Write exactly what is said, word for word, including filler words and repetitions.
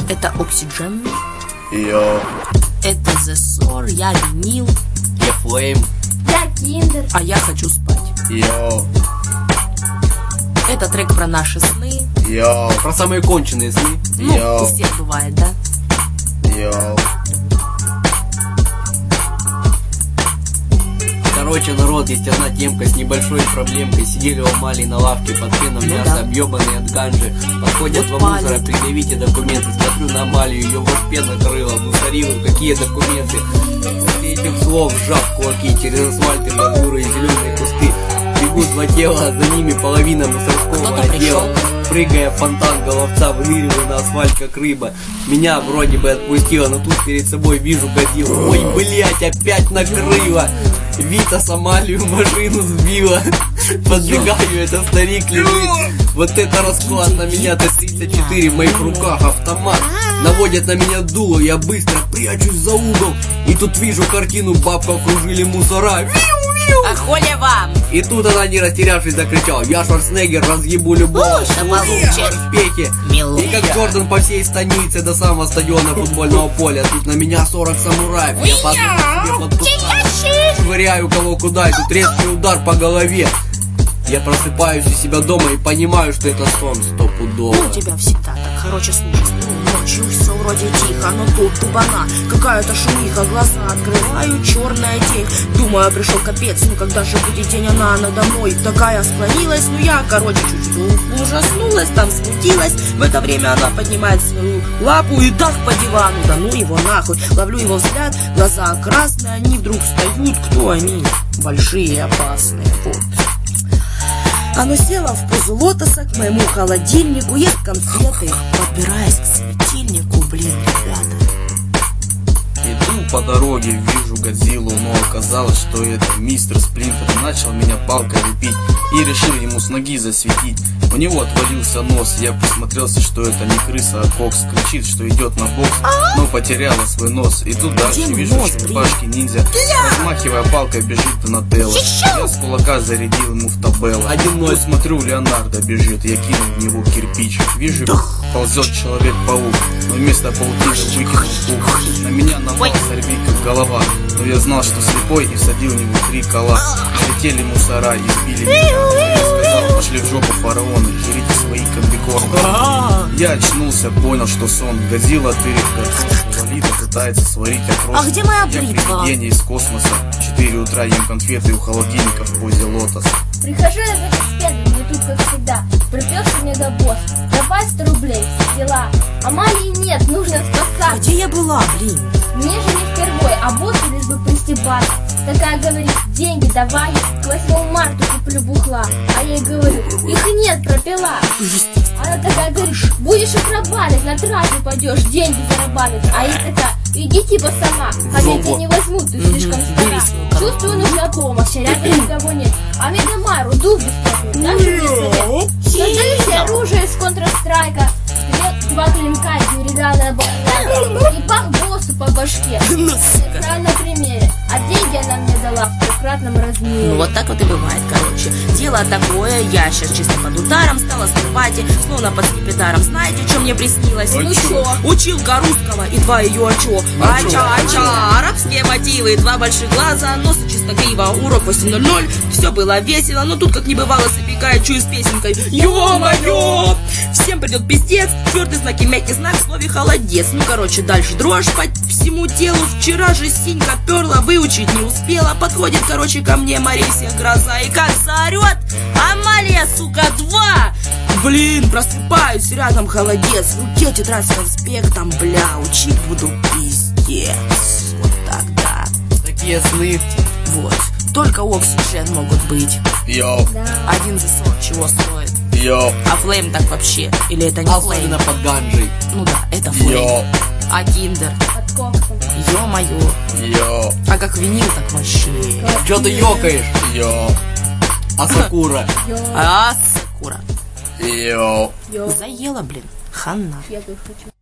Это Oxygen. Йо. Это The Sor, я Винил. Я Flame. Я Kinder. А я хочу спать. Йо. Это трек про наши сны. Йо. Про самые конченые сны. Ну, Йо. у всех бывает, да? Йо. Короче, народ, есть одна темка с небольшой проблемкой. Сидели у Амалии на лавке под феном, Ну мясо да. объебанные от ганжи. Подходят Вот во мусора, палец. предъявите документы. Смотрю на Амалию, ее вот пена крыла. Мусорила, какие документы? После этих слов, сжав кулаки, через асфальт и натуры и зеленые кусты. Бегут два тела, за ними половина мусорского Кто-то отдела. пришел. Прыгая в фонтан головца, выныриваю на асфальт, как рыба. Меня вроде бы отпустило, но тут перед собой вижу Годзиллу. Ой, блять, опять накрыло. Вита Амалию машину сбила. Подбегаю, это старик лежит. Вот это расклад, на меня Т тридцать четыре в моих руках, автомат. Наводят на меня дуло, я быстро прячусь за угол. И тут вижу картину, бабку окружили мусора. А хули вам? И тут она, не растерявшись, закричала: я Шварценеггер, разъебу любого. Да получше. Успехи. Милая. И как Джордан по всей станице до самого стадиона футбольного поля. Тут на меня сорок самураев. Я подумал себе под кустом, швыряю кого куда, и тут резкий удар по голове. Я просыпаюсь у себя дома и понимаю, что это сон стопудово. Ну, у тебя всегда так, короче, слушай. Ну, ночью все вроде тихо, но тут тупана. Какая-то шумиха, глаза открываю, черная тень. Думаю, пришел капец, ну когда же будет день, она надо мной такая склонилась. Ну я, короче, чуть-чуть ужаснулась, там смутилась. В это время она поднимает свою лапу и дах по дивану. Да ну его нахуй. Ловлю его взгляд, глаза красные, они вдруг встают. Кто они? Большие и опасные. Вот. Оно село в позу лотоса к моему холодильнику, ест конфеты, подбираясь к светильнику, блин, ребята. Иду по дороге, вижу Годзиллу, но оказалось, что это мистер Сплинтер. Начал меня палкой лупить и решил ему с ноги засветить. У него отвалился нос, я присмотрелся, что это не крыса, а кокс. Кричит, что идет на бокс, но потеряла свой нос. Иду дальше, Где вижу нос, черепашки ниндзя. Размахивая палкой, бежит Донателло. Я с кулака зарядил ему в табелло. Один ноль. Тут смотрю, Леонардо бежит, я кинул в него кирпич. Вижу, ползет человек-паук, но вместо паутины выкинул пух. На меня напал сорви, как голова, но я знал, что слепой, и всадил в него три кола. Налетели мусора и сбили меня. Я сказал: пошли в жопу, фараоны, жрите свои комбикорны. Я очнулся, понял, что сон. Годзилла тырит, как валида, пытается сварить окрошку. А где моя Я бритва? привидение из космоса. В четыре утра ем конфеты у холодильника в позе лотоса. Прихожу я в этот спеду, но тут, как всегда, припёрся мне до босс. Давай сто рублей, все дела. Амалии нет, нужно А спасать. где я была, блин? Мне же не впервой, а боссу лишь бы пристебаться. Такая говорит: деньги давай, к восьмому марта куплю бухла. А я ей говорю: их нет, пропила. Она такая говорит: будешь отрабатывать, на трату пойдешь, деньги зарабатывать. А я такая: иди типа сама, хотя тебя не возьмут, ты слишком стара. Чувствую, нужна помощь, а рядом никого нет. А Мегамару дух бесплатный, даже не совет. Создаю себе оружие из Counter-Strike, две- два клинка из нереального балка и пах боссу по башке. На на примере. А деньги она мне дала в трехкратном размере. Ну вот так вот и бывает, короче. Дело такое, я сейчас чисто под ударом стала с кровати, словно под скипидаром. Знаете, что мне приснилось? А Ну чё? чё? Училка русского и два ее очо. А чё? Ача, ача, арабские мотивы, два больших глаза, нос чисто криво, урок восемь ноль ноль. Все было весело, но тут как не бывало запекает, чую с песенкой. Ё-моё! Всем придет пиздец, твердый знак и мягкий знак в слове холодец. Ну короче, дальше дрожь по всему телу. Вчера же синька перла, выучить не успела. Подходит, короче, ко мне Марисия гроза и как заорет: Амалия, сука, два! Блин, просыпаюсь, рядом холодец, в руке тетрадь с конспектом, бля, учить буду пиздец. Вот тогда. Такие сны. Вот. Только Oxygen могут быть. Йо, Один за сорок чего стоит. йо, А Flame так вообще? Или это не Особенно Flame? под ганжей. Ну да, это Flame. йо, А Kinder? Под коксом. Ё-моё. йо, А как винил, так вообще. Чё ты ёкаешь? йо, А Сакура? Йо, А, Сакура. йо. йо. Заела, блин. Хана. Я тут хочу.